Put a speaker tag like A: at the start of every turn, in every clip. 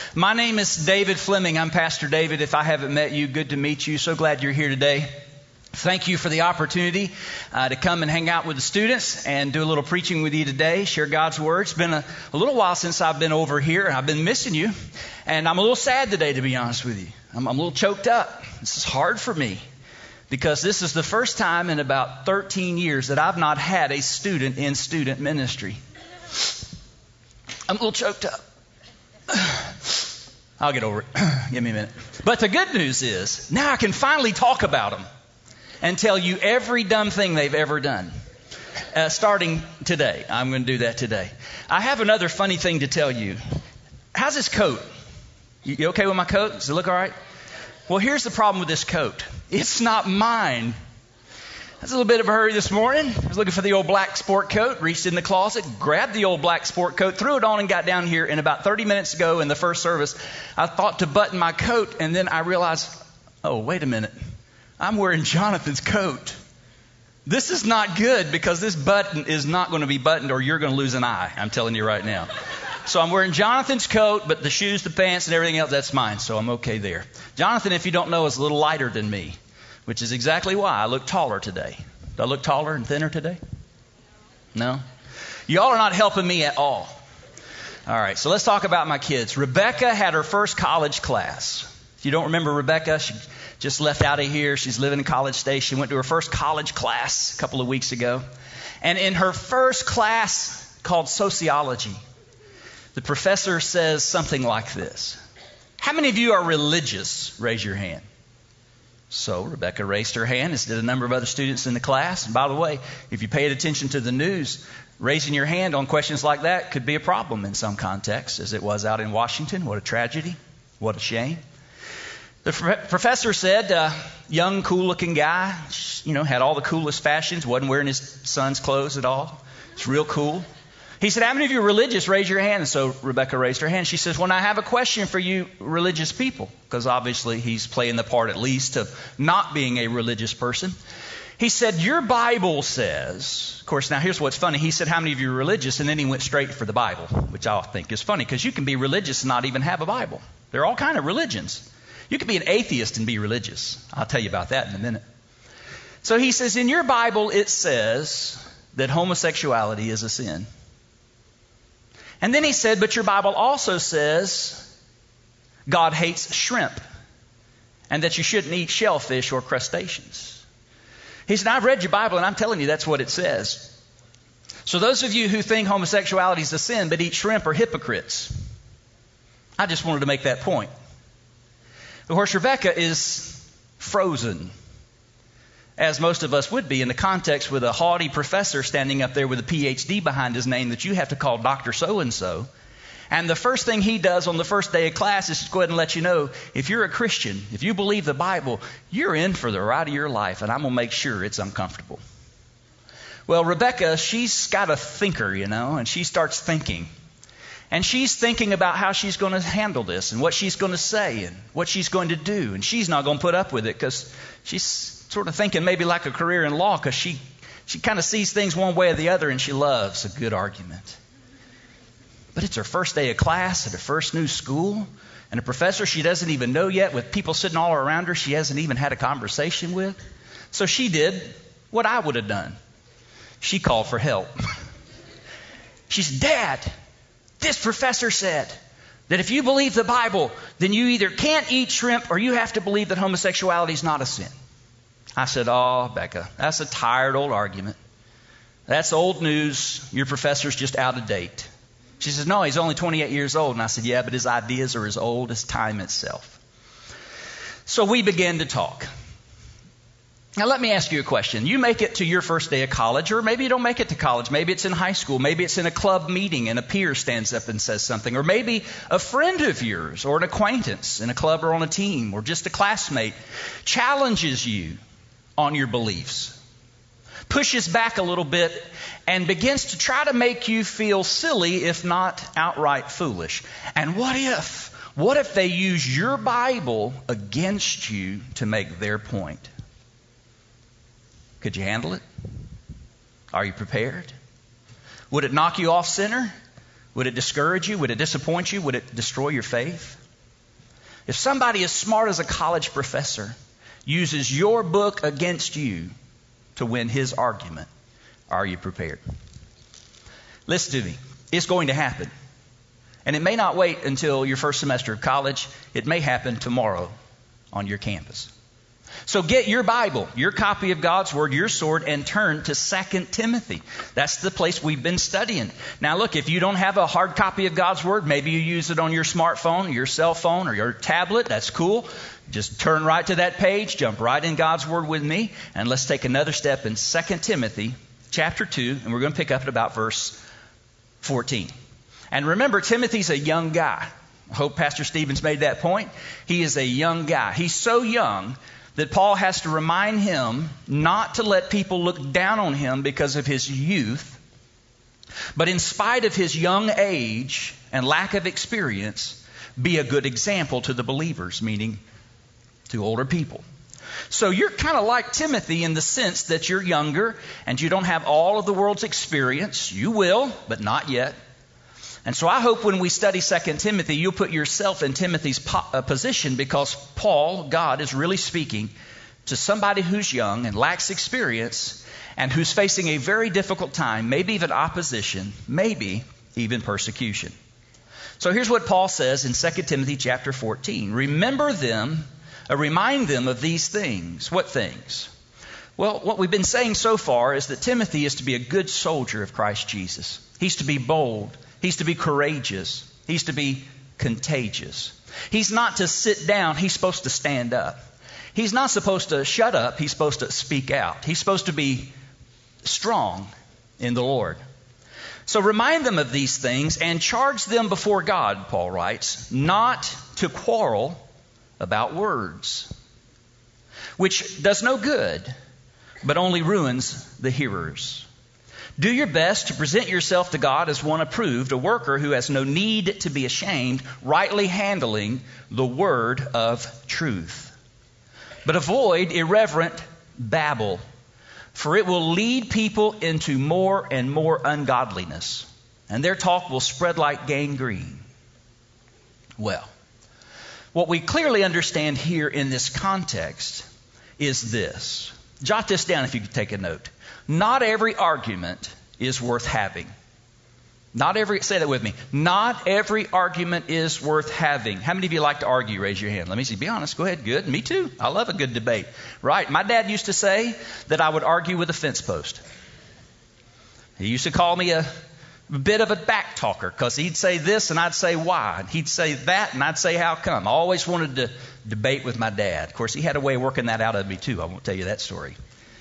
A: My name is David Fleming. I'm Pastor David. If I haven't met you, good to meet you. So glad you're here today. Thank you for the opportunity to come and hang out with the students and do a little preaching with you today, share God's Word. It's been a little while since I've been over here, and I've been missing you. And I'm a little sad today, to be honest with you. I'm a little choked up. This is hard for me because this is the first time in about 13 years that I've not had a student in student ministry. I'm a little choked up. I'll get over it. Give me a minute. But the good news is now I can finally talk about them and tell you every dumb thing they've ever done. Starting today. I'm going to do that today. I have another funny thing to tell you. How's this coat? You okay with my coat? Does it look all right? Well, here's the problem with this coat. It's not mine. I was a little bit of a hurry this morning. I was looking for the old black sport coat, reached in the closet, grabbed the old black sport coat, threw it on and got down here. And about 30 minutes ago in the first service, I thought to button my coat, and then I realized, oh, wait a minute. I'm wearing Jonathan's coat. This is not good because this button is not going to be buttoned or you're going to lose an eye. I'm telling you right now. So I'm wearing Jonathan's coat, but the shoes, the pants, and everything else, that's mine. So I'm okay there. Jonathan, if you don't know, is a little lighter than me, which is exactly why I look taller today. Do I look taller and thinner today? No? Y'all are not helping me at all. All right, so let's talk about my kids. Rebecca had her first college class. If you don't remember Rebecca, she just left out of here. She's living in College Station. She went to her first college class a couple of weeks ago. And in her first class called sociology, the professor says something like this. How many of you are religious? Raise your hand. So Rebecca raised her hand, as did a number of other students in the class. And by the way, if you paid attention to the news, raising your hand on questions like that could be a problem in some contexts, as it was out in Washington. What a tragedy. What a shame. The professor said, young, cool-looking guy, had all the coolest fashions, wasn't wearing his son's clothes at all. It's real cool. He said, how many of you are religious? Raise your hand. And so Rebecca raised her hand. She says, well, I have a question for you religious people, because obviously he's playing the part at least of not being a religious person. He said, your Bible says, of course, now here's what's funny. He said, how many of you are religious? And then he went straight for the Bible, which I think is funny, because you can be religious and not even have a Bible. There are all kinds of religions. You could be an atheist and be religious. I'll tell you about that in a minute. So he says, in your Bible, it says that homosexuality is a sin. And then he said, but your Bible also says God hates shrimp and that you shouldn't eat shellfish or crustaceans. He said, I've read your Bible and I'm telling you that's what it says. So those of you who think homosexuality is a sin but eat shrimp are hypocrites. I just wanted to make that point. Of course, Rebecca is frozen, as most of us would be in the context with a haughty professor standing up there with a PhD behind his name that you have to call Dr. So-and-so. And the first thing he does on the first day of class is to go ahead and let you know, if you're a Christian, if you believe the Bible, you're in for the ride of your life, and I'm going to make sure it's uncomfortable. Well, Rebecca, she's got a thinker, and she starts thinking. And she's thinking about how she's going to handle this and what she's going to say and what she's going to do. And she's not going to put up with it because she's sort of thinking maybe like a career in law because she kind of sees things one way or the other and she loves a good argument. But it's her first day of class at her first new school. And a professor she doesn't even know yet with people sitting all around her she hasn't even had a conversation with. So she did what I would have done. She called for help. She said, Dad, this professor said that if you believe the Bible, then you either can't eat shrimp or you have to believe that homosexuality is not a sin. I said, oh, Becca, that's a tired old argument. That's old news. Your professor's just out of date. She says, no, he's only 28 years old. And I said, yeah, but his ideas are as old as time itself. So we began to talk. Now, let me ask you a question. You make it to your first day of college, or maybe you don't make it to college. Maybe it's in high school. Maybe it's in a club meeting and a peer stands up and says something. Or maybe a friend of yours or an acquaintance in a club or on a team or just a classmate challenges you on your beliefs, pushes back a little bit, and begins to try to make you feel silly, if not outright foolish. And what if they use your Bible against you to make their point? Could you handle it? Are you prepared? Would it knock you off center? Would it discourage you? Would it disappoint you? Would it destroy your faith? If somebody as smart as a college professor uses your book against you to win his argument, are you prepared? Listen to me. It's going to happen. And it may not wait until your first semester of college. It may happen tomorrow on your campus. So get your Bible, your copy of God's Word, your sword, and turn to 2 Timothy. That's the place we've been studying. Now look, if you don't have a hard copy of God's Word, maybe you use it on your smartphone, your cell phone, or your tablet. That's cool. Just turn right to that page, jump right in God's Word with me, and let's take another step in 2 Timothy chapter 2, and we're going to pick up at about verse 14. And remember, Timothy's a young guy. I hope Pastor Stevens made that point. He is a young guy. He's so young that Paul has to remind him not to let people look down on him because of his youth, but in spite of his young age and lack of experience, be a good example to the believers, meaning to older people. So you're kind of like Timothy in the sense that you're younger and you don't have all of the world's experience. You will, but not yet. And so I hope when we study 2 Timothy, you'll put yourself in Timothy's position, because Paul, God, is really speaking to somebody who's young and lacks experience and who's facing a very difficult time, maybe even opposition, maybe even persecution. So here's what Paul says in 2 Timothy chapter 14. Remind them of these things. What things? Well, what we've been saying so far is that Timothy is to be a good soldier of Christ Jesus. He's to be bold. He's to be courageous. He's to be contagious. He's not to sit down. He's supposed to stand up. He's not supposed to shut up. He's supposed to speak out. He's supposed to be strong in the Lord. So remind them of these things and charge them before God, Paul writes, not to quarrel about words, which does no good, but only ruins the hearers. Do your best to present yourself to God as one approved, a worker who has no need to be ashamed, rightly handling the word of truth. But avoid irreverent babble, for it will lead people into more and more ungodliness, and their talk will spread like gangrene. Well, what we clearly understand here in this context is this. Jot this down if you could take a note. Not every argument is worth having. Say that with me. Not every argument is worth having. How many of you like to argue? Raise your hand. Let me see. Be honest. Go ahead. Good. Me too. I love a good debate. Right. My dad used to say that I would argue with a fence post. He used to call me a bit of a back talker, because he'd say this and I'd say why. And he'd say that and I'd say how come. I always wanted to debate with my dad. Of course, he had a way of working that out of me too. I won't tell you that story.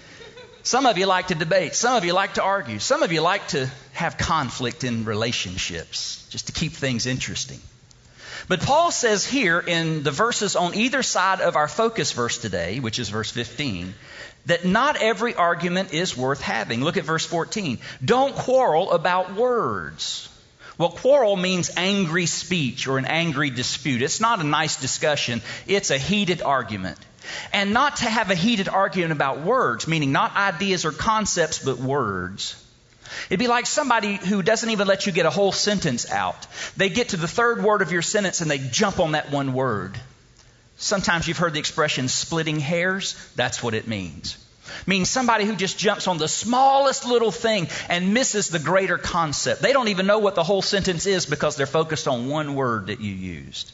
A: Some of you like to debate. Some of you like to argue. Some of you like to have conflict in relationships, just to keep things interesting. But Paul says here in the verses on either side of our focus verse today, which is verse 15, that not every argument is worth having. Look at verse 14. Don't quarrel about words. Well, quarrel means angry speech or an angry dispute. It's not a nice discussion. It's a heated argument. And not to have a heated argument about words, meaning not ideas or concepts, but words. It'd be like somebody who doesn't even let you get a whole sentence out. They get to the third word of your sentence and they jump on that one word. Sometimes you've heard the expression splitting hairs. That's what it means. It means somebody who just jumps on the smallest little thing and misses the greater concept. They don't even know what the whole sentence is because they're focused on one word that you used.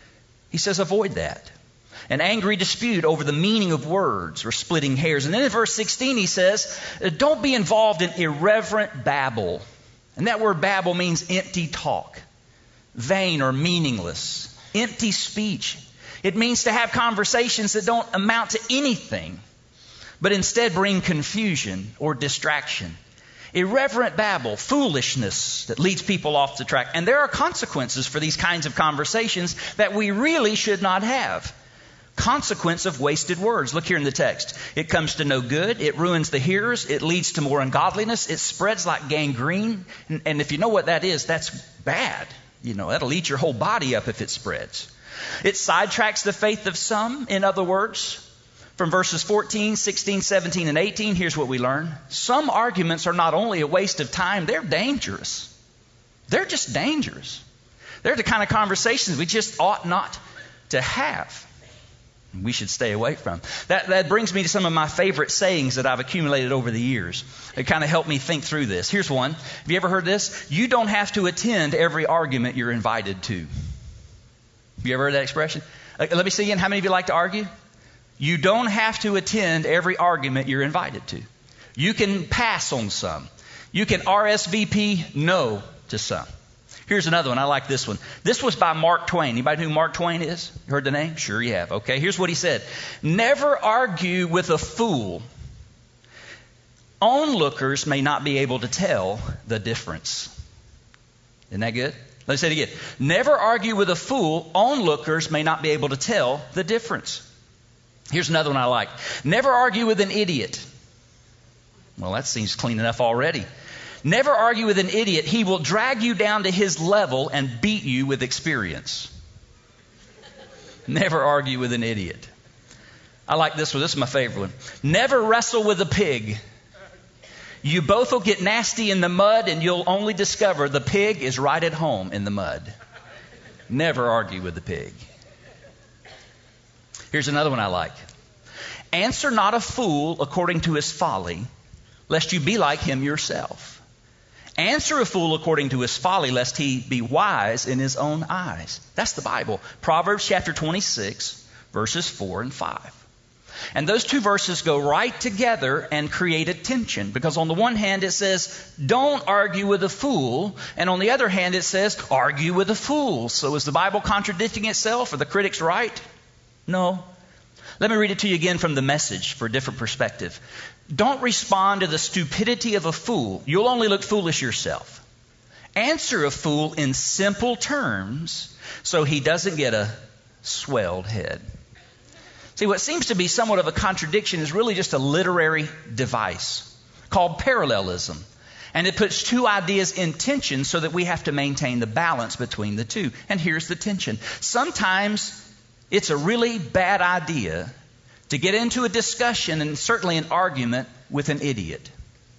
A: He says avoid that. An angry dispute over the meaning of words or splitting hairs. And then in verse 16 he says, don't be involved in irreverent babble. And that word babble means empty talk, vain or meaningless, empty speech. It means to have conversations that don't amount to anything, but instead bring confusion or distraction. Irreverent babble, foolishness that leads people off the track. And there are consequences for these kinds of conversations that we really should not have. Consequence of wasted words. Look here in the text. It comes to no good. It ruins the hearers. It leads to more ungodliness. It spreads like gangrene. And if you know what that is, that's bad. That'll eat your whole body up if it spreads. It sidetracks the faith of some. In other words, from verses 14, 16, 17, and 18, here's what we learn. Some arguments are not only a waste of time, they're dangerous. They're just dangerous. They're the kind of conversations we just ought not to have. We should stay away from. That brings me to some of my favorite sayings that I've accumulated over the years. It kind of helped me think through this. Here's one. Have you ever heard this? You don't have to attend every argument you're invited to. Have you ever heard that expression? Let me see again. How many of you like to argue? You don't have to attend every argument you're invited to. You can pass on some. You can RSVP no to some. Here's another one. I like this one. This was by Mark Twain. Anybody know who Mark Twain is? You heard the name? Sure you have. Okay, here's what he said. Never argue with a fool. Onlookers may not be able to tell the difference. Isn't that good? Let's say it again. Never argue with a fool. Onlookers may not be able to tell the difference. Here's another one I like. Never argue with an idiot. Well, that seems clean enough already. Never argue with an idiot. He will drag you down to his level and beat you with experience. Never argue with an idiot. I like this one. This is my favorite one. Never wrestle with a pig. You both will get nasty in the mud and you'll only discover the pig is right at home in the mud. Never argue with the pig. Here's another one I like. Answer not a fool according to his folly, lest you be like him yourself. Answer a fool according to his folly, lest he be wise in his own eyes. That's the Bible. Proverbs chapter 26, verses 4 and 5. And those two verses go right together and create a tension. Because on the one hand it says, don't argue with a fool. And on the other hand it says, argue with a fool. So is the Bible contradicting itself? Are the critics right? No. Let me read it to you again from the Message for a different perspective. Don't respond to the stupidity of a fool. You'll only look foolish yourself. Answer a fool in simple terms so he doesn't get a swelled head. See, what seems to be somewhat of a contradiction is really just a literary device called parallelism. And it puts two ideas in tension so that we have to maintain the balance between the two. And here's the tension. Sometimes it's a really bad idea to get into a discussion and certainly an argument with an idiot,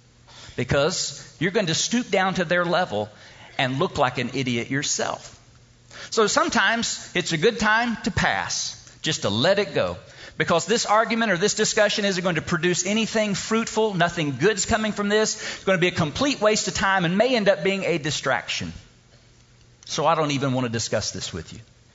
A: because you're going to stoop down to their level and look like an idiot yourself. So sometimes it's a good time to pass, just to let it go, because this argument or this discussion isn't going to produce anything fruitful. Nothing good's coming from this. It's going to be a complete waste of time and may end up being a distraction. So I don't even want to discuss this with you.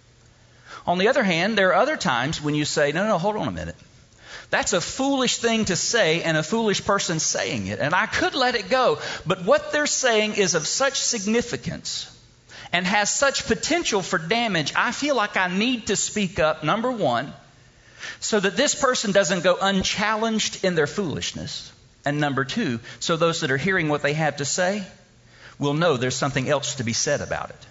A: On the other hand, there are other times when you say, no, hold on a minute. That's a foolish thing to say and a foolish person saying it. And I could let it go. But what they're saying is of such significance and has such potential for damage, I feel like I need to speak up, number one, so that this person doesn't go unchallenged in their foolishness. And number two, so those that are hearing what they have to say will know there's something else to be said about it.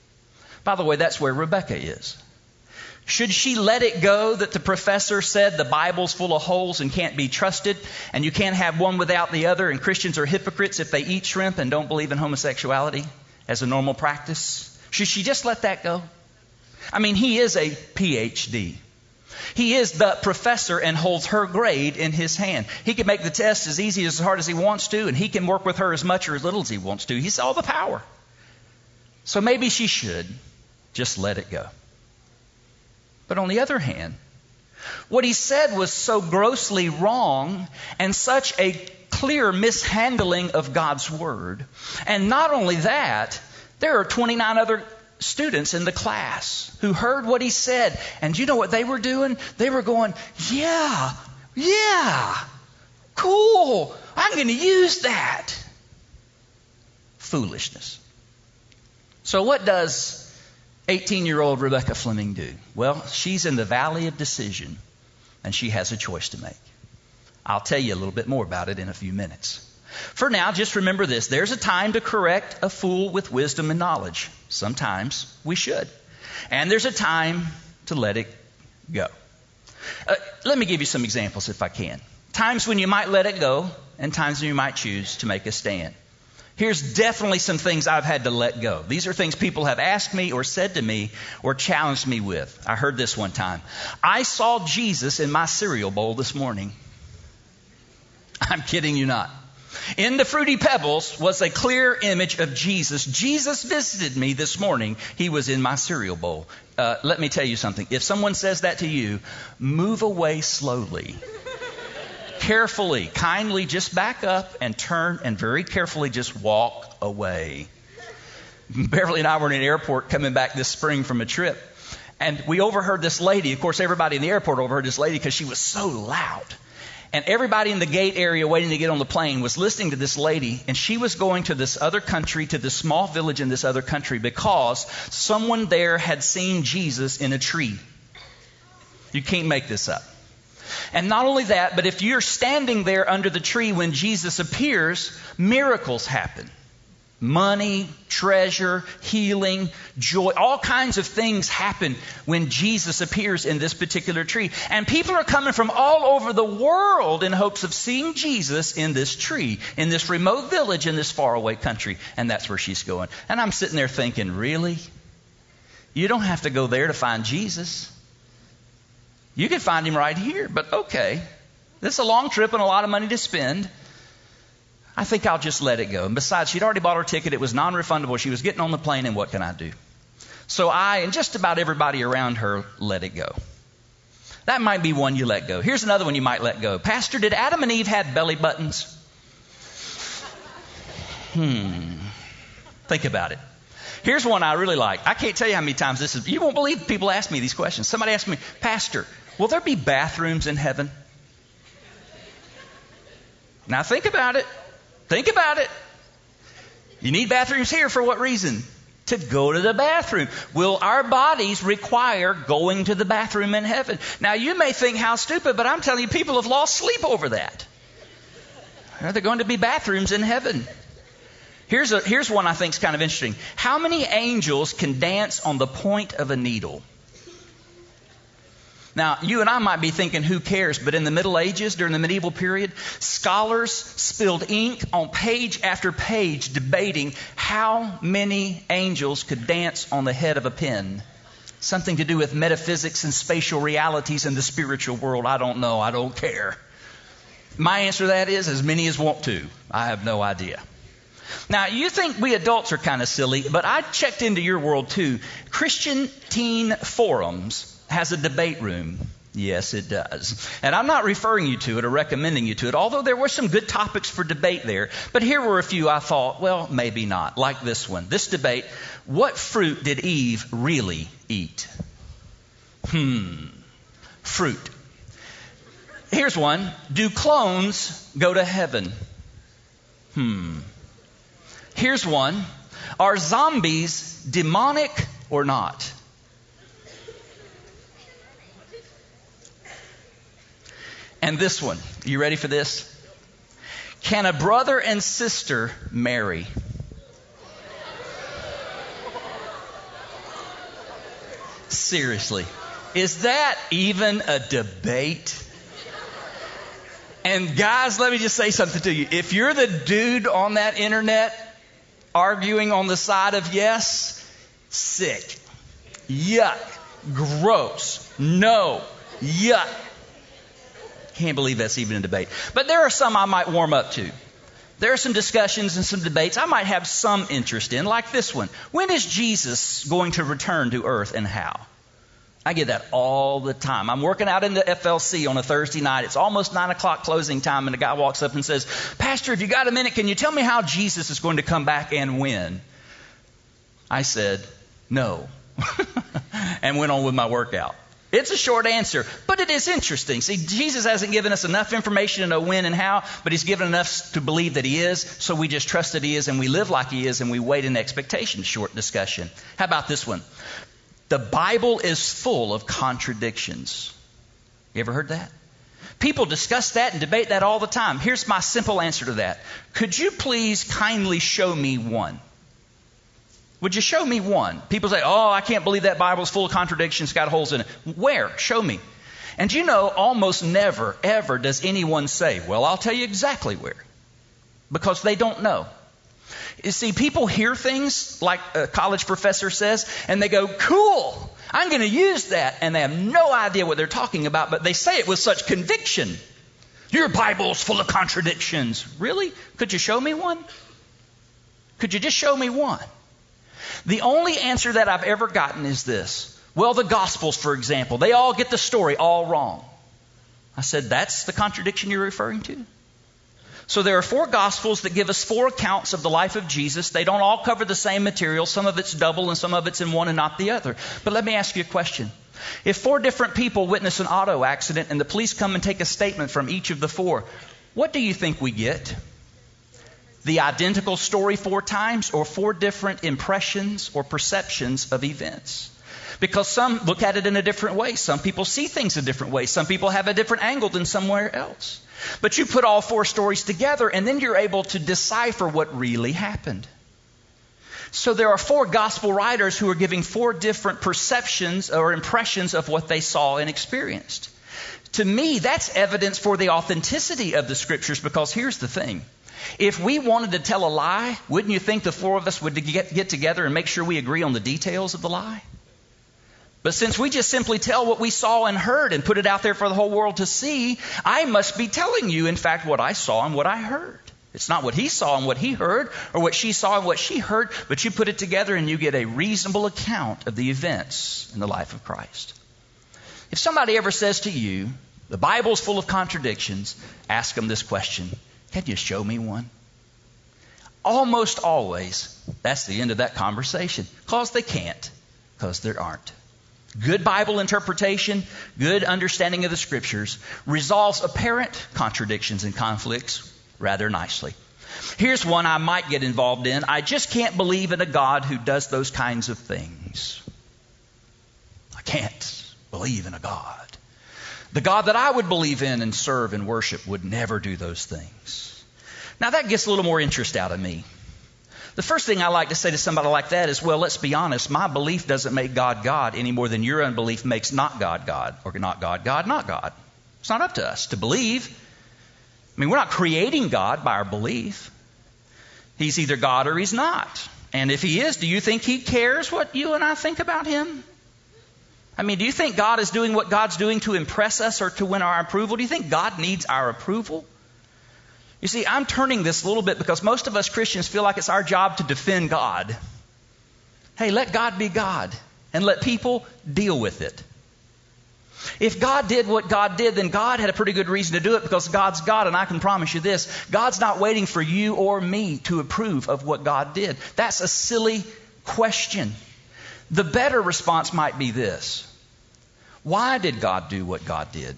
A: By the way, that's where Rebecca is. Should she let it go that the professor said the Bible's full of holes and can't be trusted, and you can't have one without the other, and Christians are hypocrites if they eat shrimp and don't believe in homosexuality as a normal practice? Should she just let that go? I mean, he is a PhD. He is the professor and holds her grade in his hand. He can make the test as easy as hard as he wants to, and he can work with her as much or as little as he wants to. He's all the power. So maybe she should just let it go. But on the other hand, what he said was so grossly wrong and such a clear mishandling of God's word. And not only that, there are 29 other students in the class who heard what he said. And you know what they were doing? They were going, yeah, cool. I'm going to use that. Foolishness. So what does 18-year-old Rebecca Fleming do? Well, she's in the valley of decision, and she has a choice to make. I'll tell you a little bit more about it in a few minutes. For now, just remember this. There's a time to correct a fool with wisdom and knowledge. Sometimes we should. And there's a time to let it go. Let me give you some examples if I can. Times when you might let it go, and times when you might choose to make a stand. Here's definitely some things I've had to let go. These are things people have asked me or said to me or challenged me with. I heard this one time. I saw Jesus in my cereal bowl this morning. I'm kidding you not. In the Fruity Pebbles was a clear image of Jesus. Jesus visited me this morning. He was in my cereal bowl. Let me tell you something. If someone says that to you, move away slowly. Carefully, kindly just back up and turn and very carefully just walk away. Beverly and I were in an airport coming back this spring from a trip. And we overheard this lady. Of course, everybody in the airport overheard this lady because she was so loud. And everybody in the gate area waiting to get on the plane was listening to this lady. And she was going to this other country, to this small village in this other country, because someone there had seen Jesus in a tree. You can't make this up. And not only that, but if you're standing there under the tree when Jesus appears, miracles happen. Money, treasure, healing, joy, all kinds of things happen when Jesus appears in this particular tree. And people are coming from all over the world in hopes of seeing Jesus in this tree, in this remote village in this faraway country. And that's where she's going. And I'm sitting there thinking, really? You don't have to go there to find Jesus. You can find him right here, but okay. This is a long trip and a lot of money to spend. I think I'll just let it go. And besides, she'd already bought her ticket. It was non-refundable. She was getting on the plane, and what can I do? So I, and just about everybody around her, let it go. That might be one you let go. Here's another one you might let go. Pastor, did Adam and Eve have belly buttons? Think about it. Here's one I really like. I can't tell you how many times this is. You won't believe people ask me these questions. Somebody asked me, Pastor, will there be bathrooms in heaven? Now think about it. Think about it. You need bathrooms here for what reason? To go to the bathroom. Will our bodies require going to the bathroom in heaven? Now you may think how stupid, but I'm telling you, people have lost sleep over that. Are there going to be bathrooms in heaven? Here's one I think is kind of interesting. How many angels can dance on the point of a needle? Now, you and I might be thinking, who cares? But in the Middle Ages, during the medieval period, scholars spilled ink on page after page debating how many angels could dance on the head of a pin. Something to do with metaphysics and spatial realities in the spiritual world. I don't know. I don't care. My answer to that is as many as want to. I have no idea. Now, you think we adults are kind of silly, but I checked into your world too. Christian Teen Forums has a debate room. Yes, it does. And I'm not referring you to it or recommending you to it, although there were some good topics for debate there. But here were a few I thought, well, maybe not. Like this one. This debate, what fruit did Eve really eat? Fruit. Here's one. Do clones go to heaven? Here's one. Are zombies demonic or not? And this one, you ready for this? Can a brother and sister marry? Seriously, is that even a debate? And guys, let me just say something to you. If you're the dude on that internet arguing on the side of yes, sick, yuck, gross, no, yuck. Can't believe that's even a debate. But there are some I might warm up to. There are some discussions and some debates I might have some interest in, like this one. When is Jesus going to return to earth and how? I get that all the time. I'm working out in the FLC on a Thursday night. It's almost 9 o'clock closing time, and a guy walks up and says, Pastor, if you got a minute, can you tell me how Jesus is going to come back and when? I said, no, and went on with my workout. It's a short answer, but it is interesting. See, Jesus hasn't given us enough information to know when and how, but he's given enough to believe that he is, so we just trust that he is, and we live like he is, and we wait in expectation. Short discussion. How about this one? The Bible is full of contradictions. You ever heard that? People discuss that and debate that all the time. Here's my simple answer to that. Could you please kindly show me one? Would you show me one? People say, oh, I can't believe that Bible's full of contradictions, got holes in it. Where? Show me. And you know, almost never, ever does anyone say, well, I'll tell you exactly where. Because they don't know. You see, people hear things like a college professor says, and they go, cool, I'm going to use that. And they have no idea what they're talking about, but they say it with such conviction. Your Bible's full of contradictions. Really? Could you show me one? Could you just show me one? The only answer that I've ever gotten is this. Well, the Gospels, for example, they all get the story all wrong. I said, that's the contradiction you're referring to? So there are 4 Gospels that give us 4 accounts of the life of Jesus. They don't all cover the same material. Some of it's double and some of it's in one and not the other. But let me ask you a question. If 4 different people witness an auto accident and the police come and take a statement from each of the 4, what do you think we get? The identical story 4 times, or 4 different impressions or perceptions of events? Because some look at it in a different way. Some people see things a different way. Some people have a different angle than somewhere else. But you put all 4 stories together and then you're able to decipher what really happened. So there are 4 gospel writers who are giving 4 different perceptions or impressions of what they saw and experienced. To me, that's evidence for the authenticity of the scriptures, because here's the thing. If we wanted to tell a lie, wouldn't you think the 4 of us would get together and make sure we agree on the details of the lie? But since we just simply tell what we saw and heard and put it out there for the whole world to see, I must be telling you, in fact, what I saw and what I heard. It's not what he saw and what he heard, or what she saw and what she heard, but you put it together and you get a reasonable account of the events in the life of Christ. If somebody ever says to you, the Bible's full of contradictions, ask them this question: can you show me one? Almost always, that's the end of that conversation, because they can't, because there aren't. Good Bible interpretation, good understanding of the Scriptures resolves apparent contradictions and conflicts rather nicely. Here's one I might get involved in. I just can't believe in a God who does those kinds of things. I can't believe in a God. The God that I would believe in and serve and worship would never do those things. Now that gets a little more interest out of me. The first thing I like to say to somebody like that is, well, let's be honest. My belief doesn't make God God any more than your unbelief makes not God God, or not God God, not God. It's not up to us to believe. I mean, we're not creating God by our belief. He's either God or he's not. And if he is, do you think he cares what you and I think about him? I mean, do you think God is doing what God's doing to impress us or to win our approval? Do you think God needs our approval? You see, I'm turning this a little bit because most of us Christians feel like it's our job to defend God. Hey, let God be God and let people deal with it. If God did what God did, then God had a pretty good reason to do it, because God's God, and I can promise you this: God's not waiting for you or me to approve of what God did. That's a silly question. The better response might be this: why did God do what God did?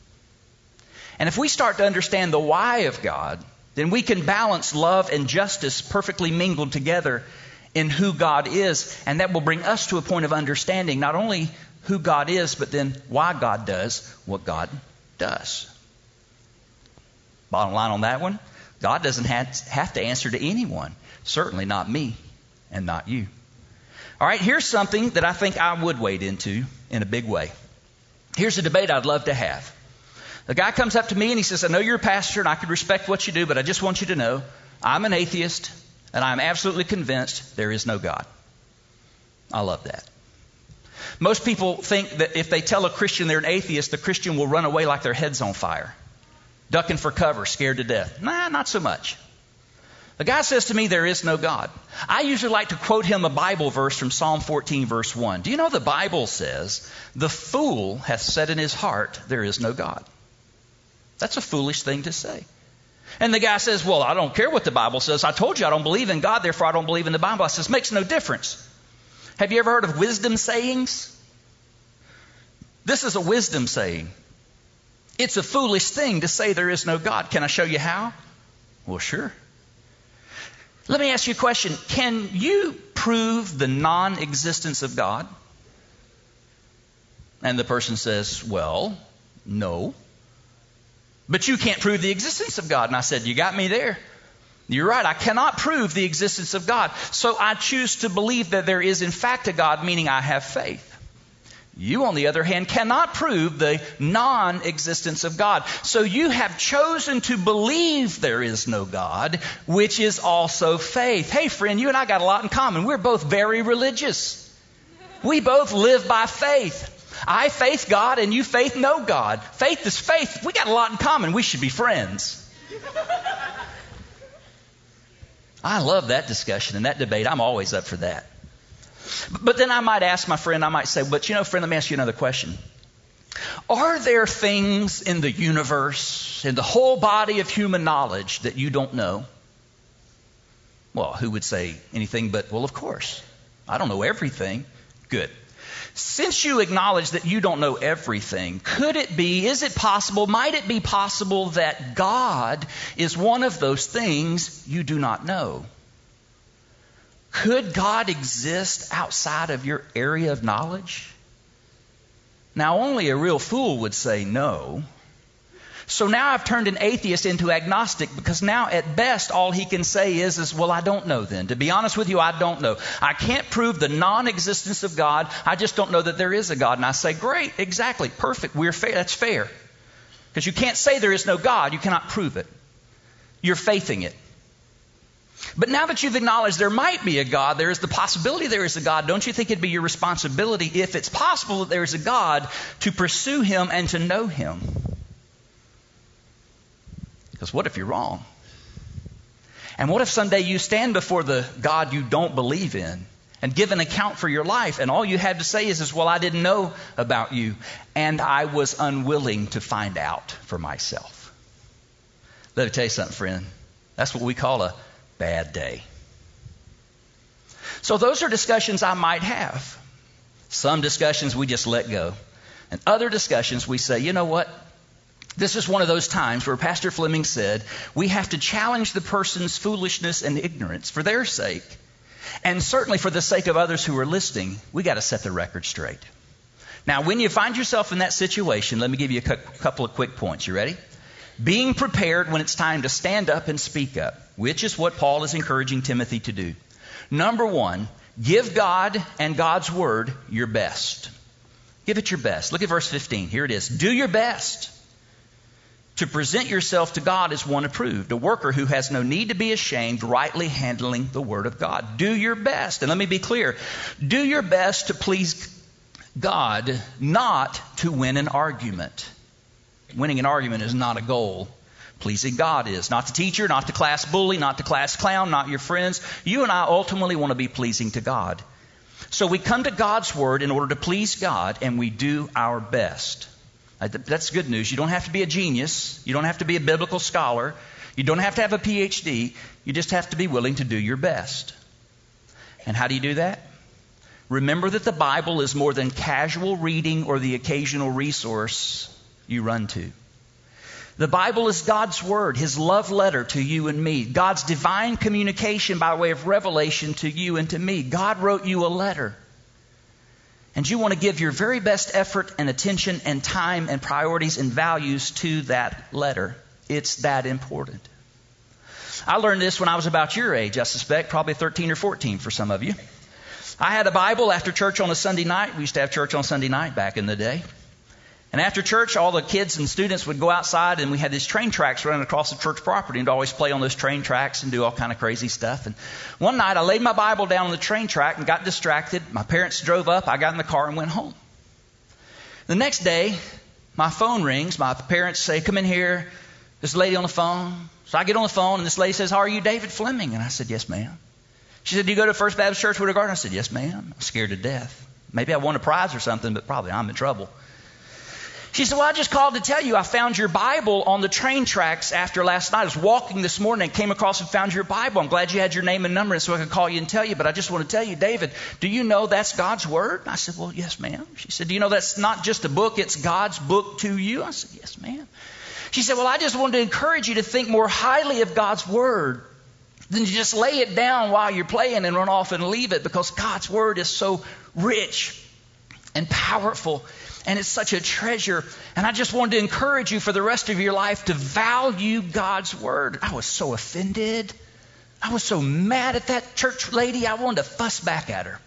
A: And if we start to understand the why of God, then we can balance love and justice perfectly mingled together in who God is. And that will bring us to a point of understanding not only who God is, but then why God does what God does. Bottom line on that one, God doesn't have to answer to anyone. Certainly not me and not you. All right, here's something that I think I would wade into in a big way. Here's a debate I'd love to have. The guy comes up to me and he says, I know you're a pastor and I can respect what you do, but I just want you to know I'm an atheist and I'm absolutely convinced there is no God. I love that. Most people think that if they tell a Christian they're an atheist, the Christian will run away like their head's on fire, ducking for cover, scared to death. Nah, not so much. The guy says to me, there is no God. I usually like to quote him a Bible verse from Psalm 14, verse 1. Do you know the Bible says, the fool hath said in his heart, there is no God. That's a foolish thing to say. And the guy says, well, I don't care what the Bible says. I told you I don't believe in God, therefore I don't believe in the Bible. I says, makes no difference. Have you ever heard of wisdom sayings? This is a wisdom saying. It's a foolish thing to say there is no God. Can I show you how? Well, sure. Let me ask you a question. Can you prove the non-existence of God? And the person says, well, no. But you can't prove the existence of God. And I said, you got me there. You're right. I cannot prove the existence of God. So I choose to believe that there is in fact a God, meaning I have faith. You, on the other hand, cannot prove the non-existence of God. So you have chosen to believe there is no God, which is also faith. Hey, friend, you and I got a lot in common. We're both very religious. We both live by faith. I faith God and you faith no God. Faith is faith. We got a lot in common. We should be friends. I love that discussion and that debate. I'm always up for that. But then I might ask my friend, I might say, but friend, let me ask you another question. Are there things in the universe, in the whole body of human knowledge that you don't know? Well, who would say anything but, well, of course. I don't know everything. Good. Since you acknowledge that you don't know everything, is it possible, might it be possible that God is one of those things you do not know? Could God exist outside of your area of knowledge? Now, only a real fool would say no. So now I've turned an atheist into agnostic, because now at best all he can say is, well, I don't know then. To be honest with you, I don't know. I can't prove the non-existence of God. I just don't know that there is a God. And I say, great, exactly, perfect. We're fair. That's fair. Because you can't say there is no God. You cannot prove it. You're faithing it. But now that you've acknowledged there might be a God, there is the possibility there is a God, don't you think it'd be your responsibility, if it's possible that there is a God, to pursue him and to know him? Because what if you're wrong? And what if someday you stand before the God you don't believe in and give an account for your life, and all you had to say is, well, I didn't know about you, and I was unwilling to find out for myself. Let me tell you something, friend. That's what we call a bad day. So those are discussions I might have. Some discussions we just let go. And other discussions we say, you know what? This is one of those times where Pastor Fleming said we have to challenge the person's foolishness and ignorance for their sake. And certainly for the sake of others who are listening, we got to set the record straight. Now, when you find yourself in that situation, let me give you a couple of quick points. You ready? Being prepared when it's time to stand up and speak up, which is what Paul is encouraging Timothy to do. Number one, give God and God's word your best. Give it your best. Look at verse 15. Here it is. Do your best to present yourself to God as one approved, a worker who has no need to be ashamed, rightly handling the word of God. Do your best. And let me be clear. Do your best to please God, not to win an argument. Winning an argument is not a goal. Pleasing God is. Not the teacher, not the class bully, not the class clown, not your friends. You and I ultimately want to be pleasing to God. So we come to God's word in order to please God, and we do our best. That's good news. You don't have to be a genius. You don't have to be a biblical scholar. You don't have to have a PhD. You just have to be willing to do your best. And how do you do that? Remember that the Bible is more than casual reading or the occasional resource you run to. The Bible is God's word, his love letter to you and me. God's divine communication by way of revelation to you and to me. God wrote you a letter. And you want to give your very best effort and attention and time and priorities and values to that letter. It's that important. I learned this when I was about your age, I suspect, probably 13 or 14 for some of you. I had a Bible after church on a Sunday night. We used to have church on Sunday night back in the day. And after church, all the kids and students would go outside, and we had these train tracks running across the church property, and always play on those train tracks and do all kind of crazy stuff. And one night I laid my Bible down on the train track and got distracted. My parents drove up. I got in the car and went home. The next day, my phone rings. My parents say, come in here. There's a lady on the phone. So I get on the phone, and this lady says, how are you, David Fleming? And I said, yes, ma'am. She said, do you go to First Baptist Church, Woodard Garden? I said, yes, ma'am. I'm scared to death. Maybe I won a prize or something, but probably I'm in trouble. She said, well, I just called to tell you I found your Bible on the train tracks after last night. I was walking this morning and came across and found your Bible. I'm glad you had your name and number so I could call you and tell you. But I just want to tell you, David, do you know that's God's word? I said, well, yes, ma'am. She said, do you know that's not just a book, it's God's book to you? I said, yes, ma'am. She said, well, I just wanted to encourage you to think more highly of God's word than to just lay it down while you're playing and run off and leave it, because God's word is so rich and powerful. And it's such a treasure. And I just wanted to encourage you for the rest of your life to value God's word. I was so offended. I was so mad at that church lady. I wanted to fuss back at her.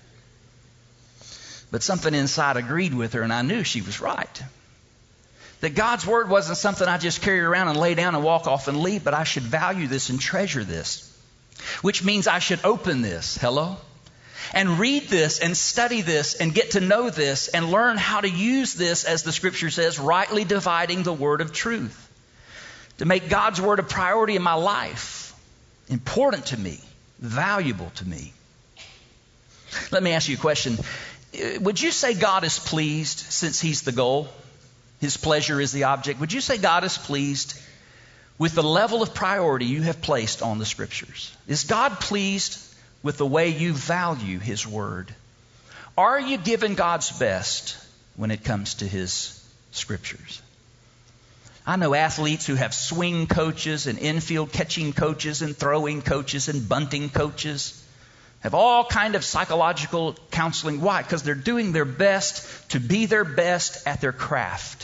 A: But something inside agreed with her, and I knew she was right. That God's word wasn't something I just carry around and lay down and walk off and leave, but I should value this and treasure this. Which means I should open this. Hello? and read this and study this and get to know this and learn how to use this, as the Scripture says, rightly dividing the word of truth. To make God's word a priority in my life, important to me, valuable to me. Let me ask you a question. Would you say God is pleased since He's the goal? His pleasure is the object. Would you say God is pleased with the level of priority you have placed on the Scriptures? Is God pleased with the way you value His Word? Are you giving God's best when it comes to His Scriptures? I know athletes who have swing coaches and infield catching coaches and throwing coaches and bunting coaches. Have all kind of psychological counseling. Why? Because they're doing their best to be their best at their craft.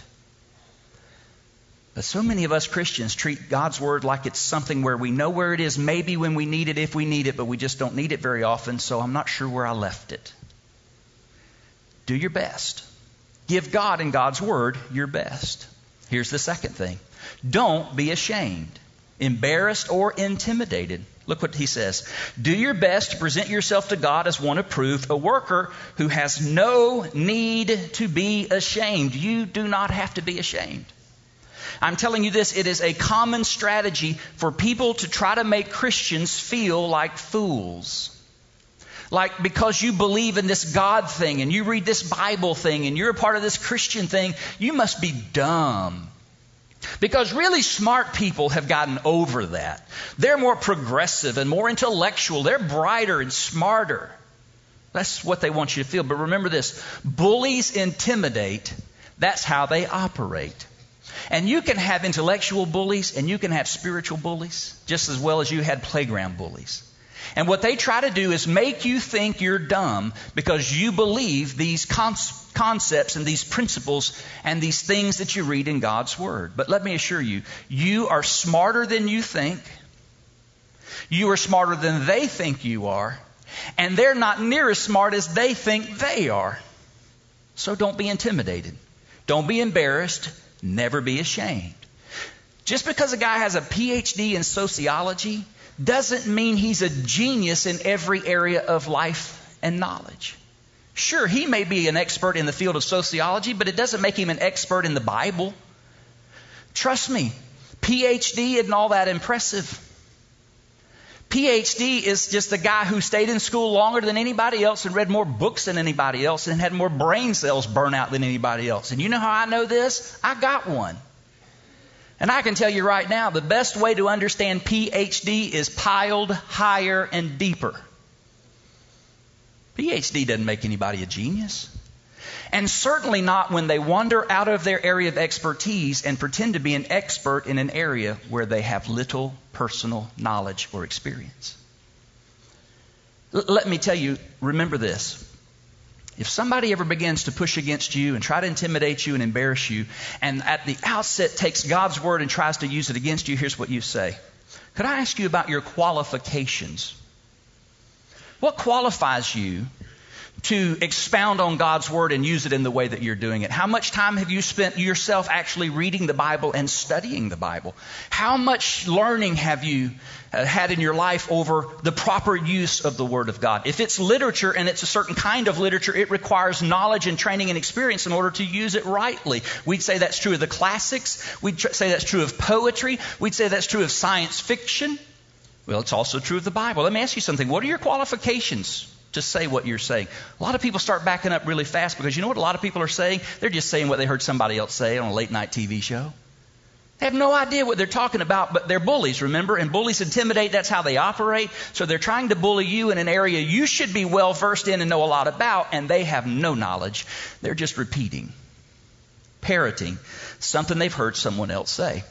A: But so many of us Christians treat God's Word like it's something where we know where it is, maybe when we need it, if we need it, but we just don't need it very often, so I'm not sure where I left it. Do your best. Give God and God's Word your best. Here's the second thing. Don't be ashamed, embarrassed, or intimidated. Look what he says. Do your best to present yourself to God as one approved, a worker who has no need to be ashamed. You do not have to be ashamed. I'm telling you this, it is a common strategy for people to try to make Christians feel like fools. Like because you believe in this God thing and you read this Bible thing and you're a part of this Christian thing, you must be dumb. Because really smart people have gotten over that. They're more progressive and more intellectual. They're brighter and smarter. That's what they want you to feel. But remember this, bullies intimidate. That's how they operate. And you can have intellectual bullies and you can have spiritual bullies just as well as you had playground bullies. And what they try to do is make you think you're dumb because you believe these concepts and these principles and these things that you read in God's Word. But let me assure you, you are smarter than you think. You are smarter than they think you are. And they're not near as smart as they think they are. So don't be intimidated. Don't be embarrassed. Never be ashamed. Just because a guy has a PhD in sociology doesn't mean he's a genius in every area of life and knowledge. Sure, he may be an expert in the field of sociology, but it doesn't make him an expert in the Bible. Trust me, PhD isn't all that impressive. PhD is just a guy who stayed in school longer than anybody else and read more books than anybody else and had more brain cells burn out than anybody else. And you know how I know this? I got one. And I can tell you right now, the best way to understand PhD is piled higher and deeper. PhD doesn't make anybody a genius. And certainly not when they wander out of their area of expertise and pretend to be an expert in an area where they have little personal knowledge or experience. Let me tell you, remember this. If somebody ever begins to push against you and try to intimidate you and embarrass you, and at the outset takes God's Word and tries to use it against you, here's what you say. Could I ask you about your qualifications? What qualifies you to expound on God's Word and use it in the way that you're doing it? How much time have you spent yourself actually reading the Bible and studying the Bible? How much learning have you had in your life over the proper use of the Word of God? If it's literature and it's a certain kind of literature, it requires knowledge and training and experience in order to use it rightly. We'd say that's true of the classics. We'd say that's true of poetry. We'd say that's true of science fiction. Well, it's also true of the Bible. Let me ask you something. What are your qualifications to say what you're saying? A lot of people start backing up really fast because you know what a lot of people are saying? They're just saying what they heard somebody else say on a late night TV show. They have no idea what they're talking about, but they're bullies, remember? And bullies intimidate. That's how they operate. So they're trying to bully you in an area you should be well versed in and know a lot about, and they have no knowledge. They're just repeating, parroting something they've heard someone else say.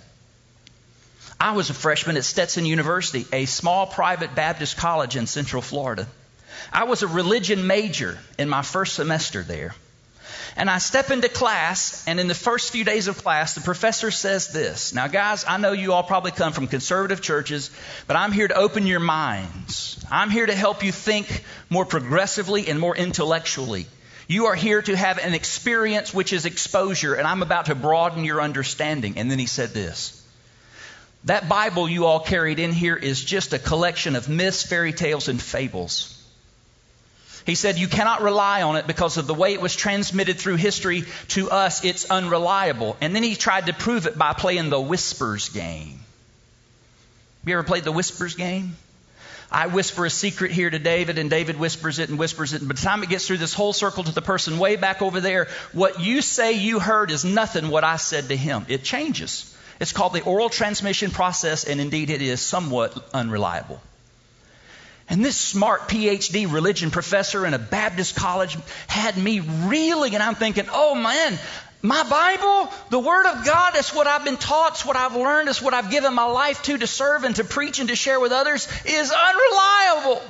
A: I was a freshman at Stetson University, a small private Baptist college in Central Florida. I was a religion major in my first semester there. And I step into class, and in the first few days of class, the professor says this. Now, guys, I know you all probably come from conservative churches, but I'm here to open your minds. I'm here to help you think more progressively and more intellectually. You are here to have an experience which is exposure, and I'm about to broaden your understanding. And then he said this. That Bible you all carried in here is just a collection of myths, fairy tales, and fables. He said, you cannot rely on it because of the way it was transmitted through history to us. It's unreliable. And then he tried to prove it by playing the whispers game. You ever played the whispers game? I whisper a secret here to David, and David whispers it and whispers it. And by the time it gets through this whole circle to the person way back over there, what you say you heard is nothing what I said to him. It changes. It's called the oral transmission process, and indeed it is somewhat unreliable. And this smart PhD religion professor in a Baptist college had me reeling, and I'm thinking, oh man, my Bible, the Word of God, that's what I've been taught, it's what I've learned, it's what I've given my life to serve and to preach and to share with others, is unreliable.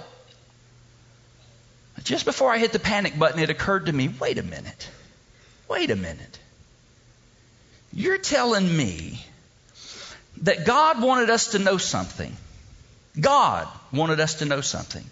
A: Just before I hit the panic button, it occurred to me, wait a minute. You're telling me that God wanted us to know something. God wanted us to know something.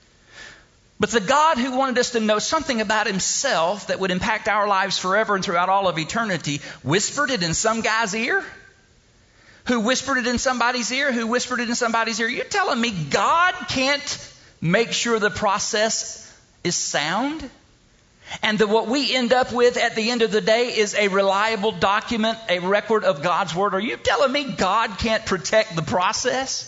A: But the God who wanted us to know something about himself that would impact our lives forever and throughout all of eternity whispered it in some guy's ear? Who whispered it in somebody's ear? Who whispered it in somebody's ear? You're telling me God can't make sure the process is sound? And that what we end up with at the end of the day is a reliable document, a record of God's Word? Are you telling me God can't protect the process?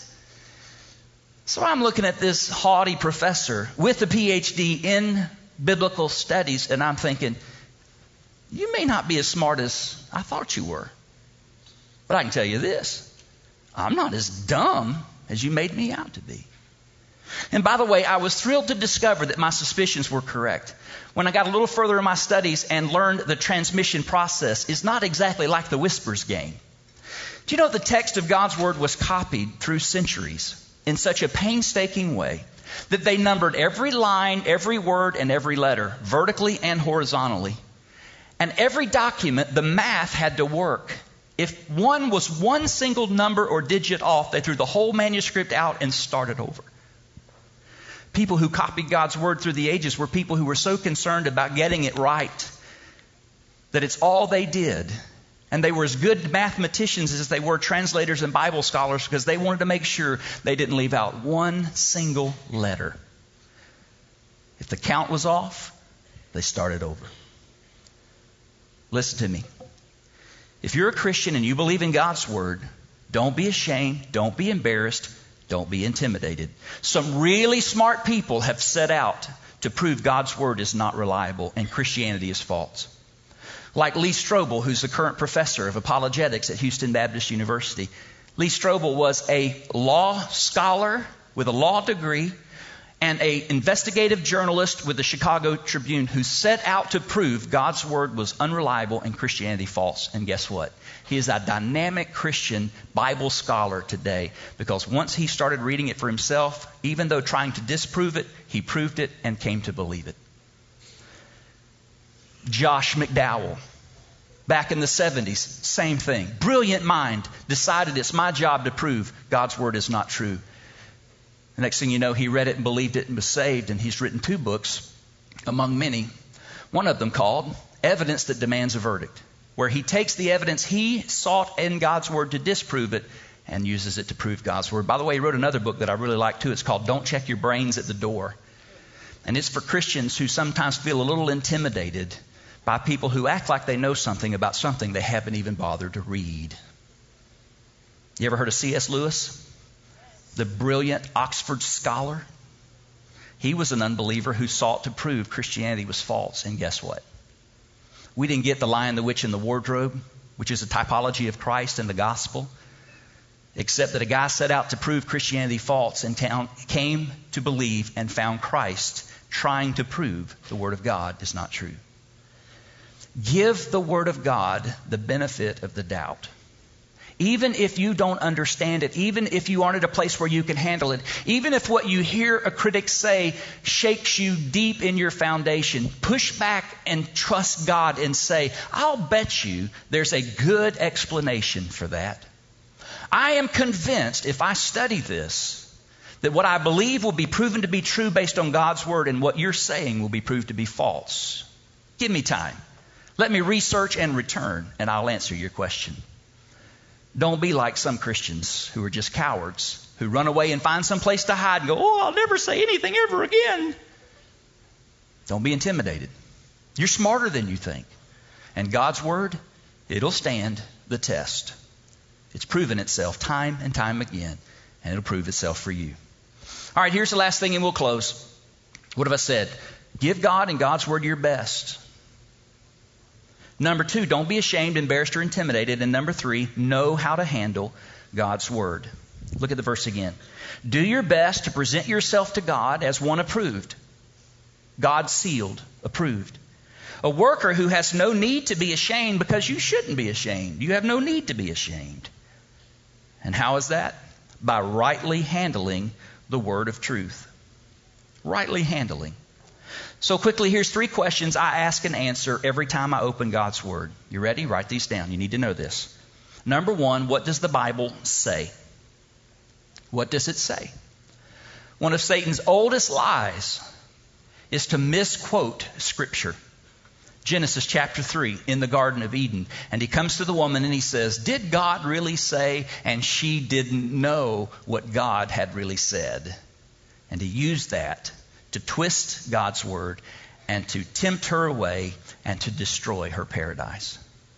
A: So I'm looking at this haughty professor with a PhD in biblical studies, and I'm thinking, you may not be as smart as I thought you were. But I can tell you this, I'm not as dumb as you made me out to be. And by the way, I was thrilled to discover that my suspicions were correct. When I got a little further in my studies and learned the transmission process is not exactly like the whispers game. Do you know the text of God's Word was copied through centuries in such a painstaking way that they numbered every line, every word, and every letter, vertically and horizontally. And every document, the math had to work. If one was one single number or digit off, they threw the whole manuscript out and started over. People who copied God's Word through the ages were people who were so concerned about getting it right that it's all they did. And they were as good mathematicians as they were translators and Bible scholars because they wanted to make sure they didn't leave out one single letter. If the count was off, they started over. Listen to me. If you're a Christian and you believe in God's Word, don't be ashamed, don't be embarrassed, don't be intimidated. Some really smart people have set out to prove God's Word is not reliable and Christianity is false. Like Lee Strobel, who's the current professor of apologetics at Houston Baptist University. Lee Strobel was a law scholar with a law degree and an investigative journalist with the Chicago Tribune who set out to prove God's Word was unreliable and Christianity false. And guess what? He is a dynamic Christian Bible scholar today because once he started reading it for himself, even though trying to disprove it, he proved it and came to believe it. Josh McDowell, back in the 70s, same thing. Brilliant mind, decided it's my job to prove God's Word is not true. The next thing you know, he read it and believed it and was saved, and he's written 2 books, among many. One of them called Evidence That Demands a Verdict, where he takes the evidence he sought in God's Word to disprove it and uses it to prove God's Word. By the way, he wrote another book that I really like too. It's called Don't Check Your Brains at the Door. And it's for Christians who sometimes feel a little intimidated by people who act like they know something about something they haven't even bothered to read. You ever heard of C.S. Lewis? The brilliant Oxford scholar? He was an unbeliever who sought to prove Christianity was false. And guess what? We didn't get the Lion, the Witch, and the Wardrobe, which is a typology of Christ and the gospel, except that a guy set out to prove Christianity false and came to believe and found Christ trying to prove the Word of God is not true. Give the Word of God the benefit of the doubt. Even if you don't understand it, even if you aren't at a place where you can handle it, even if what you hear a critic say shakes you deep in your foundation, push back and trust God and say, I'll bet you there's a good explanation for that. I am convinced if I study this, that what I believe will be proven to be true based on God's Word, and what you're saying will be proved to be false. Give me time. Let me research and return, and I'll answer your question. Don't be like some Christians who are just cowards, who run away and find some place to hide and go, oh, I'll never say anything ever again. Don't be intimidated. You're smarter than you think. And God's word, it'll stand the test. It's proven itself time and time again, and it'll prove itself for you. All right, here's the last thing, and we'll close. What have I said? Give God and God's word your best. Number 2, don't be ashamed, embarrassed, or intimidated. And number 3, know how to handle God's word. Look at the verse again. Do your best to present yourself to God as one approved. God sealed, approved. A worker who has no need to be ashamed, because you shouldn't be ashamed. You have no need to be ashamed. And how is that? By rightly handling the word of truth. Rightly handling. So quickly, here's 3 questions I ask and answer every time I open God's word. You ready? Write these down. You need to know this. Number 1, what does the Bible say? What does it say? One of Satan's oldest lies is to misquote Scripture. Genesis chapter 3, in the Garden of Eden. And he comes to the woman and he says, did God really say? And she didn't know what God had really said. And he used that to twist God's word and to tempt her away and to destroy her paradise.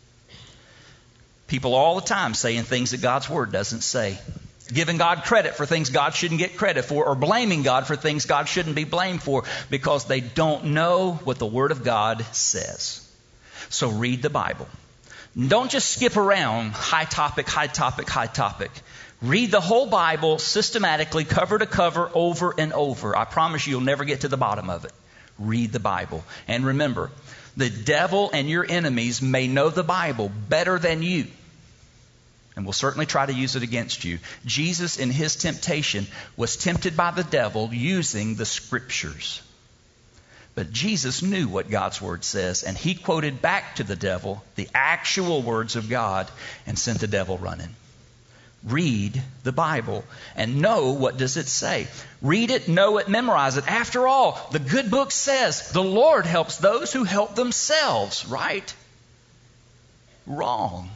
A: People all the time saying things that God's word doesn't say. Giving God credit for things God shouldn't get credit for, or blaming God for things God shouldn't be blamed for, because they don't know what the Word of God says. So read the Bible. Don't just skip around high topic, high topic, high topic. Read the whole Bible systematically, cover to cover, over and over. I promise you'll never get to the bottom of it. Read the Bible. And remember, the devil and your enemies may know the Bible better than you, and will certainly try to use it against you. Jesus, in his temptation, was tempted by the devil using the Scriptures. But Jesus knew what God's word says, and he quoted back to the devil the actual words of God and sent the devil running. Read the Bible and know what does it say. Read it, know it, memorize it. After all, the good book says the Lord helps those who help themselves, right? Wrong.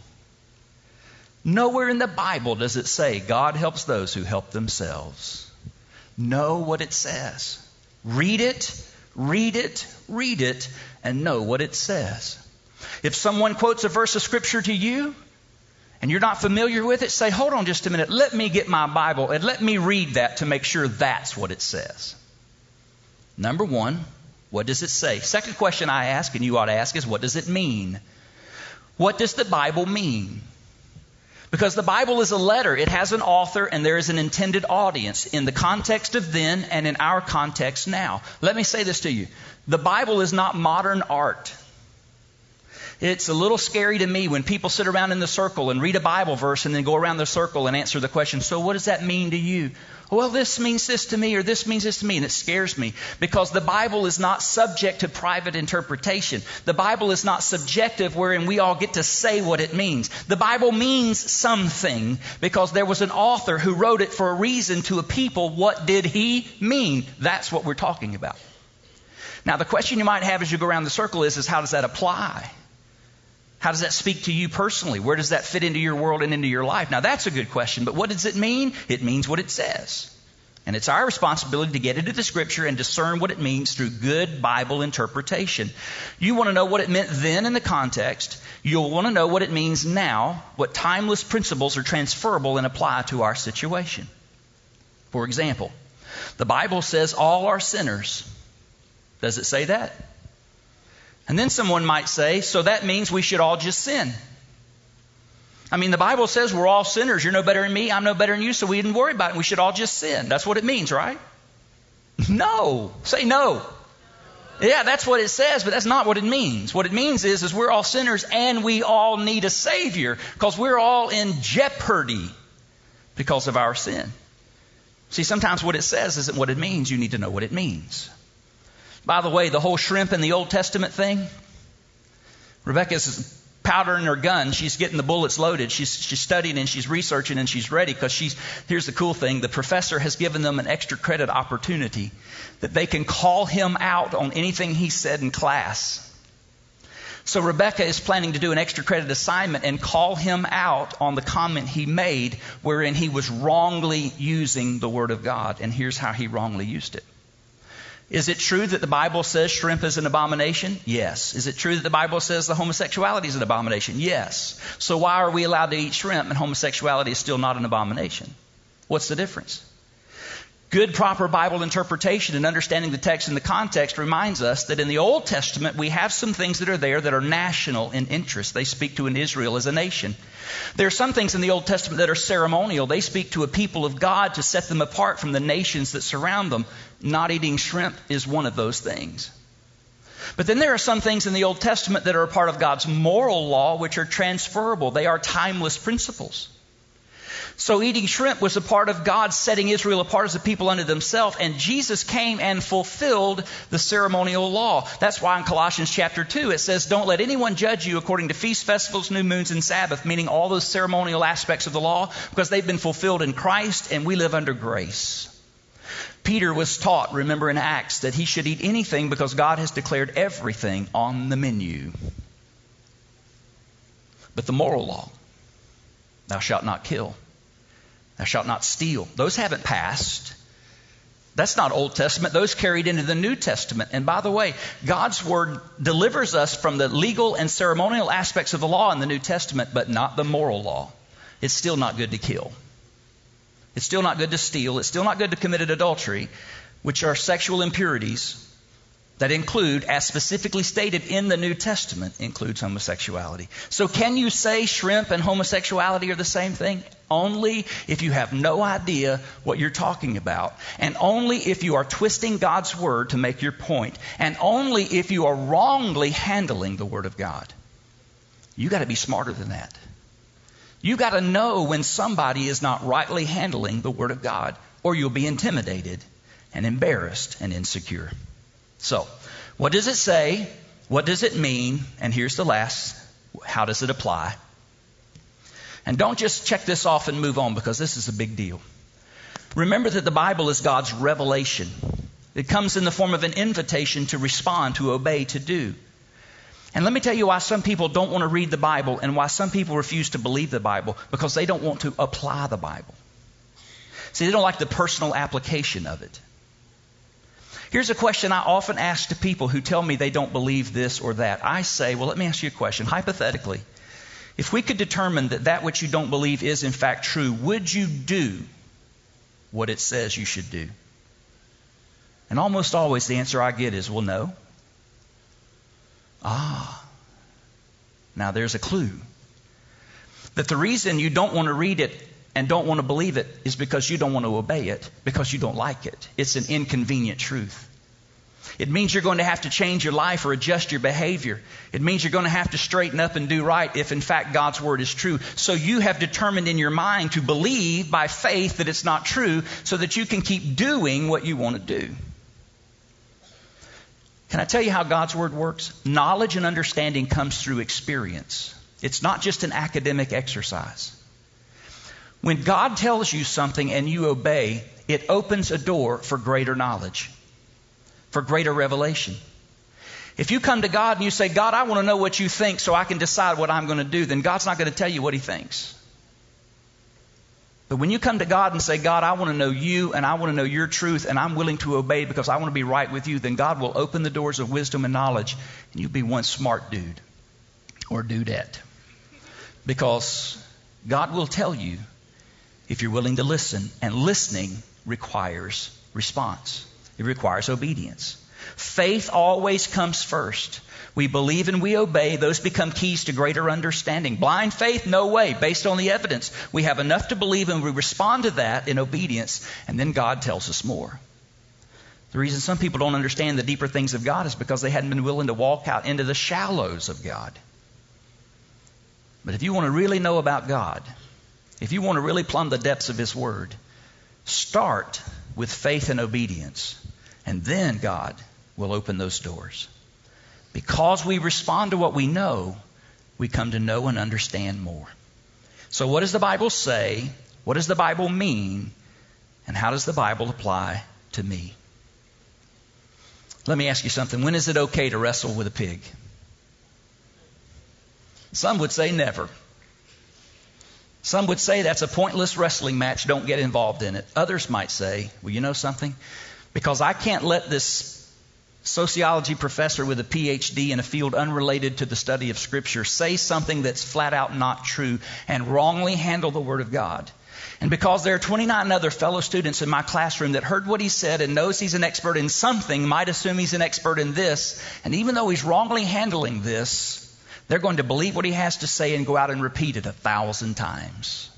A: Nowhere in the Bible does it say God helps those who help themselves. Know what it says. Read it, read it, read it, and know what it says. If someone quotes a verse of Scripture to you, and you're not familiar with it, say, hold on just a minute. Let me get my Bible and let me read that to make sure that's what it says. Number 1, what does it say? Second question I ask, and you ought to ask, is what does it mean? What does the Bible mean? Because the Bible is a letter. It has an author and there is an intended audience in the context of then and in our context now. Let me say this to you. The Bible is not modern art. It's a little scary to me when people sit around in the circle and read a Bible verse and then go around the circle and answer the question, so what does that mean to you? Well, this means this to me, or this means this to me, and it scares me because the Bible is not subject to private interpretation. The Bible is not subjective wherein we all get to say what it means. The Bible means something because there was an author who wrote it for a reason to a people. What did he mean? That's what we're talking about. Now, the question you might have as you go around the circle is how does that apply? How does that speak to you personally? Where does that fit into your world and into your life? Now, that's a good question, but what does it mean? It means what it says. And it's our responsibility to get into the Scripture and discern what it means through good Bible interpretation. You want to know what it meant then in the context. You'll want to know what it means now, what timeless principles are transferable and apply to our situation. For example, the Bible says all are sinners. Does it say that? And then someone might say, so that means we should all just sin. I mean, the Bible says we're all sinners. You're no better than me. I'm no better than you. So we didn't worry about it. We should all just sin. That's what it means, right? No. Say no. Yeah, that's what it says, but that's not what it means. What it means is we're all sinners and we all need a Savior because we're all in jeopardy because of our sin. See, sometimes what it says isn't what it means. You need to know what it means. By the way, the whole shrimp in the Old Testament thing, Rebecca's powdering her gun. She's getting the bullets loaded. She's studying and she's researching and she's ready because here's the cool thing. The professor has given them an extra credit opportunity that they can call him out on anything he said in class. So Rebecca is planning to do an extra credit assignment and call him out on the comment he made wherein he was wrongly using the Word of God. And here's how he wrongly used it. Is it true that the Bible says shrimp is an abomination? Yes. Is it true that the Bible says the homosexuality is an abomination? Yes. So why are we allowed to eat shrimp and homosexuality is still not an abomination? What's the difference? Good, proper Bible interpretation and understanding the text in the context reminds us that in the Old Testament we have some things that are there that are national in interest. They speak to an Israel as a nation. There are some things in the Old Testament that are ceremonial. They speak to a people of God to set them apart from the nations that surround them. Not eating shrimp is one of those things. But then there are some things in the Old Testament that are a part of God's moral law which are transferable. They are timeless principles. So eating shrimp was a part of God setting Israel apart as a people unto themselves, and Jesus came and fulfilled the ceremonial law. That's why in Colossians chapter 2 it says, don't let anyone judge you according to feast, festivals, new moons, and Sabbath, meaning all those ceremonial aspects of the law, because they've been fulfilled in Christ and we live under grace. Peter was taught, remember in Acts, that he should eat anything because God has declared everything on the menu. But the moral law, thou shalt not kill, thou shalt not steal, those haven't passed. That's not Old Testament. Those carried into the New Testament. And by the way, God's Word delivers us from the legal and ceremonial aspects of the law in the New Testament, but not the moral law. It's still not good to kill. It's still not good to steal. It's still not good to commit adultery, which are sexual impurities that include, as specifically stated in the New Testament, includes homosexuality. So can you say shrimp and homosexuality are the same thing? Only if you have no idea what you're talking about. And only if you are twisting God's Word to make your point. And only if you are wrongly handling the Word of God. You got to be smarter than that. You got to know when somebody is not rightly handling the Word of God, or you'll be intimidated and embarrassed and insecure. So, what does it say? What does it mean? And here's the last. How does it apply? And don't just check this off and move on, because this is a big deal. Remember that the Bible is God's revelation. It comes in the form of an invitation to respond, to obey, to do. And let me tell you why some people don't want to read the Bible and why some people refuse to believe the Bible, because they don't want to apply the Bible. See, they don't like the personal application of it. Here's a question I often ask to people who tell me they don't believe this or that. I say, well, let me ask you a question. Hypothetically, if we could determine that that which you don't believe is in fact true, would you do what it says you should do? And almost always the answer I get is, well, no. Now there's a clue. That the reason you don't want to read it and don't want to believe it is because you don't want to obey it, because you don't like it. It's an inconvenient truth. It means you're going to have to change your life or adjust your behavior. It means you're going to have to straighten up and do right if in fact God's Word is true. So you have determined in your mind to believe by faith that it's not true so that you can keep doing what you want to do. Can I tell you how God's Word works? Knowledge and understanding comes through experience. It's not just an academic exercise. When God tells you something and you obey, it opens a door for greater knowledge, for greater revelation. If you come to God and you say, God, I want to know what you think so I can decide what I'm going to do, then God's not going to tell you what He thinks. But when you come to God and say, God, I want to know you and I want to know your truth and I'm willing to obey because I want to be right with you, then God will open the doors of wisdom and knowledge and you'll be one smart dude or dudette. Because God will tell you if you're willing to listen, and listening requires response. It requires obedience. Faith always comes first. We believe and we obey. Those become keys to greater understanding. Blind faith, no way. Based on the evidence, we have enough to believe and we respond to that in obedience, and then God tells us more. The reason some people don't understand the deeper things of God is because they hadn't been willing to walk out into the shallows of God. But if you want to really know about God, if you want to really plumb the depths of His Word, start with faith and obedience, and then God will open those doors. Because we respond to what we know, we come to know and understand more. So what does the Bible say? What does the Bible mean? And how does the Bible apply to me? Let me ask you something. When is it okay to wrestle with a pig? Some would say never. Some would say that's a pointless wrestling match. Don't get involved in it. Others might say, well, you know something? Because I can't let this sociology professor with a PhD in a field unrelated to the study of Scripture say something that's flat out not true and wrongly handle the Word of God. And because there are 29 other fellow students in my classroom that heard what he said and knows he's an expert in something, might assume he's an expert in this, and even though he's wrongly handling this, they're going to believe what he has to say and go out and repeat it 1,000 times.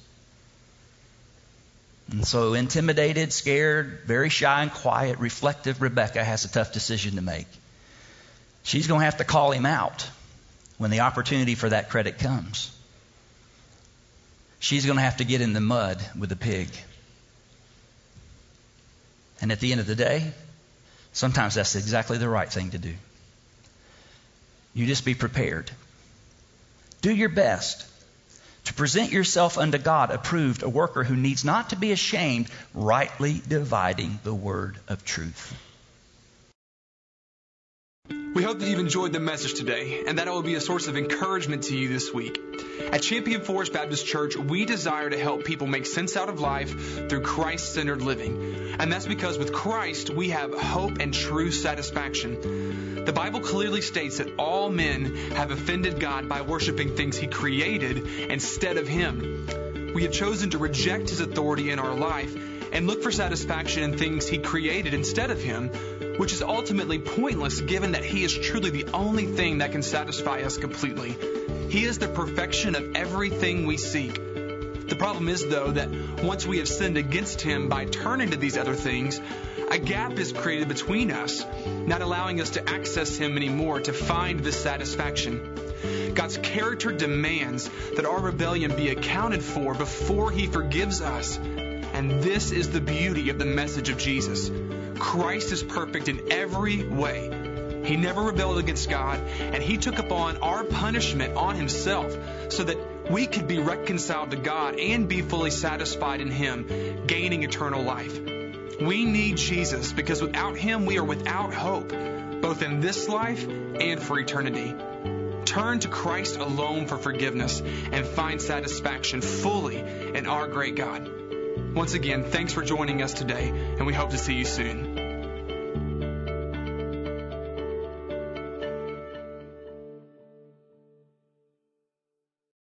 A: And so intimidated, scared, very shy and quiet, reflective Rebecca has a tough decision to make. She's going to have to call him out when the opportunity for that credit comes. She's going to have to get in the mud with the pig. And at the end of the day, sometimes that's exactly the right thing to do. You just be prepared. Do your best to present yourself unto God approved, a worker who needs not to be ashamed, rightly dividing the word of truth.
B: We hope that you've enjoyed the message today and that it will be a source of encouragement to you this week. At Champion Forest Baptist Church, we desire to help people make sense out of life through Christ-centered living. And that's because with Christ, we have hope and true satisfaction. The Bible clearly states that all men have offended God by worshiping things He created instead of Him. We have chosen to reject His authority in our life and look for satisfaction in things He created instead of Him, which is ultimately pointless given that He is truly the only thing that can satisfy us completely. He is the perfection of everything we seek. The problem is, though, that once we have sinned against Him by turning to these other things, a gap is created between us, not allowing us to access Him anymore to find this satisfaction. God's character demands that our rebellion be accounted for before He forgives us. And this is the beauty of the message of Jesus. Christ is perfect in every way. He never rebelled against God, and He took upon our punishment on Himself so that we could be reconciled to God and be fully satisfied in Him, gaining eternal life. We need Jesus because without Him we are without hope, both in this life and for eternity. Turn to Christ alone for forgiveness and find satisfaction fully in our great God. Once again, thanks for joining us today, and we hope to see you soon.